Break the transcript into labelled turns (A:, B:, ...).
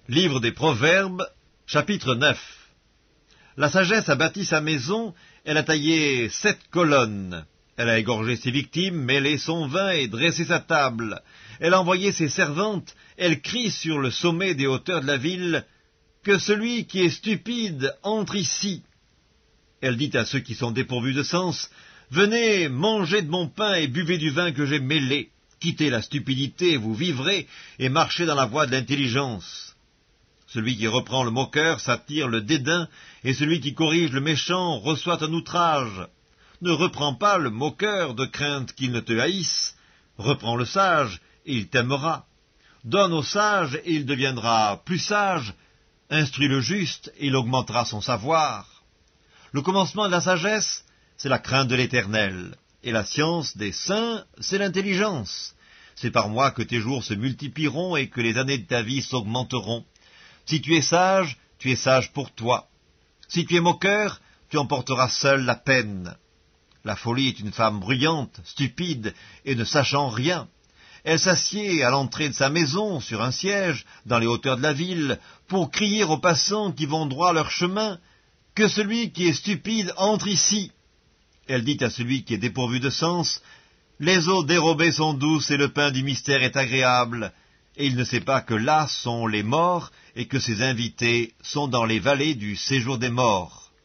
A: Livre des Proverbes, chapitre 9. La sagesse a bâti sa maison, elle a taillé 7 colonnes. Elle a égorgé ses victimes, mêlé son vin et dressé sa table. Elle a envoyé ses servantes, elle crie sur le sommet des hauteurs de la ville, « Que celui qui est stupide entre ici !» Elle dit à ceux qui sont dépourvus de sens, « Venez, mangez de mon pain et buvez du vin que j'ai mêlé. Quittez la stupidité, vous vivrez, et marchez dans la voie de l'intelligence. » Celui qui reprend le moqueur s'attire le dédain, et celui qui corrige le méchant reçoit un outrage. Ne reprends pas le moqueur de crainte qu'il ne te haïsse. Reprends le sage, et il t'aimera. Donne au sage, et il deviendra plus sage. Instruis le juste, et il augmentera son savoir. Le commencement de la sagesse, c'est la crainte de l'Éternel. Et la science des saints, c'est l'intelligence. C'est par moi que tes jours se multiplieront et que les années de ta vie s'augmenteront. Si tu es sage pour toi. Si tu es moqueur, tu emporteras seul la peine. La folie est une femme bruyante, stupide, et ne sachant rien. Elle s'assied à l'entrée de sa maison, sur un siège, dans les hauteurs de la ville, pour crier aux passants qui vont droit leur chemin, « Que celui qui est stupide entre ici !» Elle dit à celui qui est dépourvu de sens, « Les eaux dérobées sont douces et le pain du mystère est agréable. » Et il ne sait pas que là sont les morts et que ses invités sont dans les vallées du séjour des morts.